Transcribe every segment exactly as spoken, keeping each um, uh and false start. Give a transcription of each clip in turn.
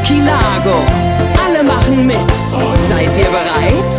Archipelago. Alle machen mit. Seid ihr bereit?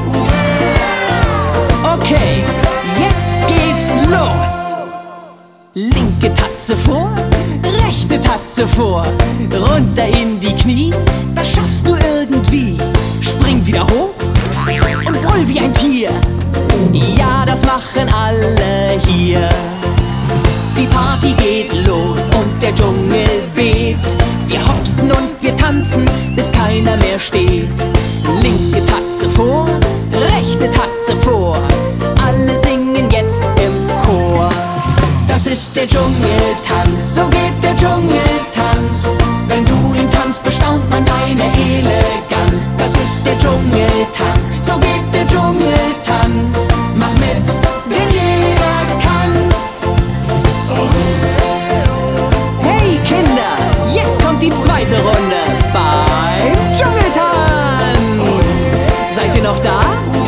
Okay, jetzt geht's los. Linke Tatze vor, rechte Tatze vor, runter in die Knie, das schaffst du irgendwie. Spring wieder hoch und brüll wie ein Tier. Ja, das machen alle hier. Die Party geht los und der Dschungel bebt. Wir hopsen und wir tanzen, bis keiner mehr steht. Linke Tatze vor, rechte Tatze vor, alle singen jetzt im Chor. Das ist der Dschungeltanz, so geht der Dschungeltanz. Wenn du ihn tanzt, bestaunt man deine Eleganz. Das ist der Dschungeltanz, so geht der Dschungeltanz. Mach mit, denn jeder kann's. Hey Kinder, jetzt kommt die zweite Runde beim Dschungeltanz. Seid ihr noch da?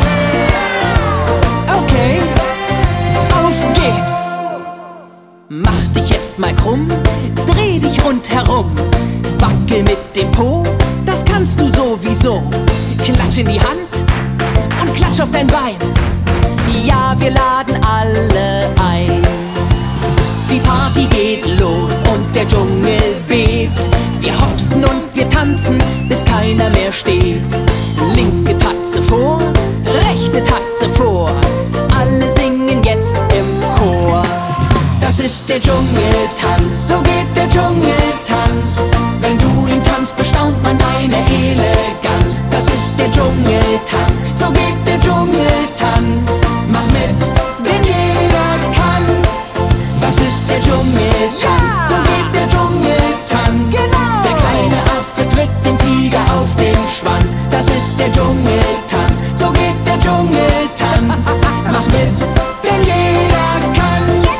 Okay, auf geht's. Mach dich jetzt mal krumm, dreh dich rundherum, wackel mit dem Po, das kannst du sowieso. Klatsch in die Hand und klatsch auf dein Bein. Ja, wir laden alle ein. Die Party geht los und der Dschungel bebt. Wir hopsen und wir tanzen, bis keiner mehr steht. Linke Tatze vor, rechte Tatze vor, alle singen jetzt im Chor. Das ist der Dschungeltanz, so geht der Dschungeltanz. Wenn du ihn tanzt, bestaunt man deine Eleganz. Das ist der Dschungeltanz, so geht der Dschungeltanz. Mach mit, denn jeder kann's. Das ist der Dschungeltanz, so geht der Dschungeltanz. Genau. Der kleine Affe trägt den Tiger auf den Schwanz. Das ist der Dschungeltanz, so geht der Dschungeltanz. Mach mit, denn jeder kann's.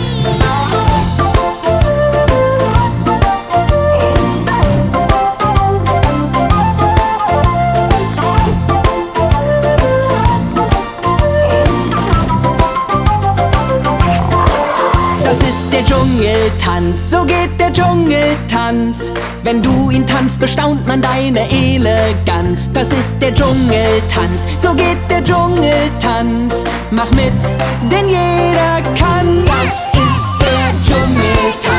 Das ist der Dschungeltanz, so geht der Dschungeltanz. Wenn du ihn tanzt, bestaunt man deine Eleganz. Das ist der Dschungeltanz, so geht der Dschungeltanz. Mach mit, denn jeder kann. Das ist der Dschungeltanz.